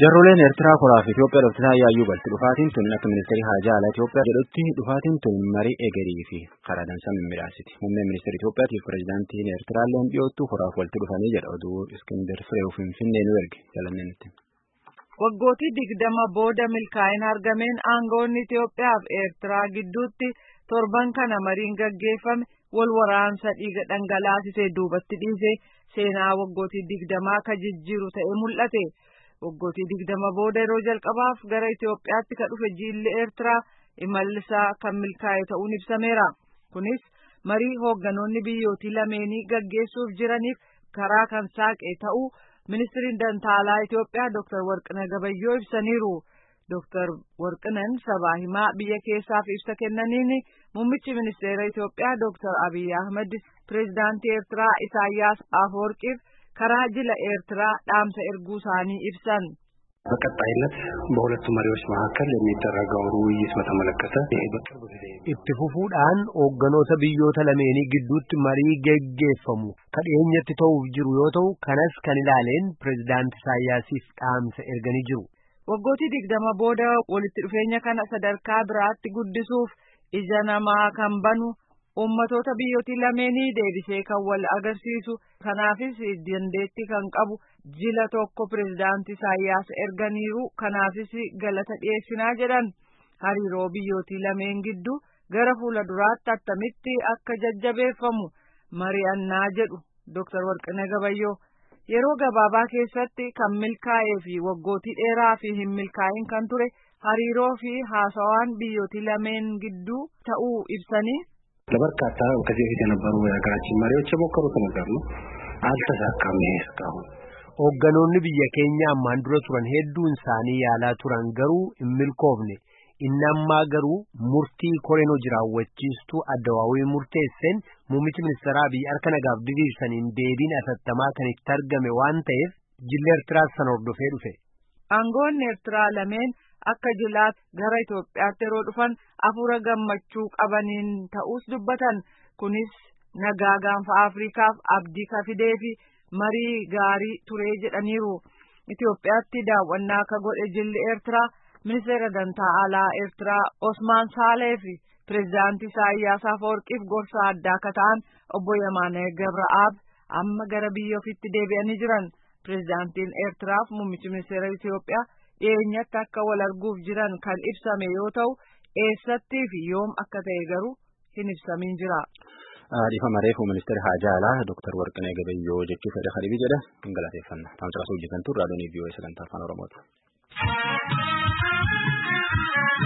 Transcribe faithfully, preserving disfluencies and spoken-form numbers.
Jarroleen Eertiraa koraaf Itoophiyaa dhoofsisaa yaayyuu balti dhufaatiin tun akka ministeerri haajaa alaa Itoophiyaa jedhutti dhufaatiin tun marii egerii fi karaa dansaa mimmiidhaasiti. Muummeen ministeera Itoophiyaatiif pireezidaantiin Eertiraalleen dhiyoottuu koraaf walitti dhufanii jedha oduu Iskindar Fireew Finfinnee nu erge jalannee nutti. Waggootii digdama booda milkaa'ina argameen aangoonni Itoophiyaa fi Eertiraa gidduutti torban kana mariin gaggeeffame wal waraansa dhiiga dhangalaasisee duubatti dhiisee seenaa waggootii digdamaa ka jijjiiru ta'ee mul'ate. Waggootii digdama booda yeroo jalqabaaf gara Itoophiyaatti ka dhufe jilli Eertiraa imallisaa kan milkaa'e ta'uun ibsameera. Kunis marii hoogganoonni biyyootii lameenii gaggeessuuf jiraniif karaa kan saaqe ta'uu ministiriin dantaalaa Itoophiyaa Dooktar Warqinee Gabayyoo ibsaniiru. Dooktar Warqineen sabaa himaa biyya keessaaf ibsa kennaniin muummichi ministeera Itoophiyaa Dooktar Abiy Ahmed pireezidaantii Eertiraa Isaayyaas Afwerqiif karaa jila Eertiraa dhaamsa erguu isaanii ibsan. በቀጣይነት በሁለቱ መሪዎች መካከል የሚደረገውን ውይይት በተመለከተ itti fufuudhaan hoogganoota biyyoota lameenii gidduutti marii geggeeffamu kan dhiyeenyatti ta'uuf jiru yoo ta'u kanas kan ilaaleen pireezidaantii Isaayyaasiif dhaamsa erganii jiru. Waggootii digdama booda walitti dhufeenya kana sadarkaa biraatti guddisuuf ija namaa kan banu ummatoota biyyootii lameenii deebisee kan wal agarsiisu kanaafis dandeettii kan qabu jila tokko pireezidaantii Isaayyaas erganiiru kanaafis galata dhiyeessinaa jedhan. Hariiroo biyyootii lameen gidduu gara fuula duraatti attamitti akka jajjabeeffamu mari'annaa jedhu Dooktar Warqinee Gabayyoo. Yeroo gabaabaa keessatti kan milkaa'ee fi waggootii dheeraa fi hin milkaa'in kan ture hariiroo fi haasawaan biyyootii lameen gidduu ta'uu ibsanii. ለበርካታ ከዚህ በፊት የነበሩ የሀገራችን መሪዎች የሞከሩት ነገር ነው አልተሳካም ይሄ እስካሁን hoogganoonni biyya keenya ammaan dura turan hedduun isaanii yaalaa turan garuu hin milkoofne inni ammaa garuu murtii koreenoo jiraawwachiistuu addawaawii murteesseen muummichi ministeeraa biyya harka nagaaf diriirsaniin deebiin atattamaa kan itti argame waan ta'eef jilli Eertiraas sana hordofee dhufe. Aangoonni Eertiraa lameen akka jilaatti gara Itoophiyaatti yeroo dhufan afuura gammachuu qabaniin ta'us dubbatan kunis nagaa gaanfa Afriikaaf abdii ka fidee fi marii gaarii turee jedhaniiru. Itoophiyaatti daawwannaa ka godhe jilli Eertiraa ministeera dantaa alaa Eertiraa Osmaan Saalee fi pireezidaantii Isaayyaas Afwerqiif gorsa addaa ka ta'an obbo Yemaanee Gabra'aab amma gara biyya ofiitti deebi'anii jiran. Pireezidaantiin Eertiraaf muummichi ministeera Itoophiyaa dhiyeenyatti akka wal arguuf jiran kan ibsame yoo ta'u eessattii fi yoom akka ta'e garuu hin ibsamin jira. Dhiifama reefuu ministeera haajaa alaa Dooktar Warqinee Gabayyoo jechuu fedha Khadibii jedha hin galateeffanna. Taamsa hojjetan turre raadiyoon V O A sagantaa afaan Oromooti.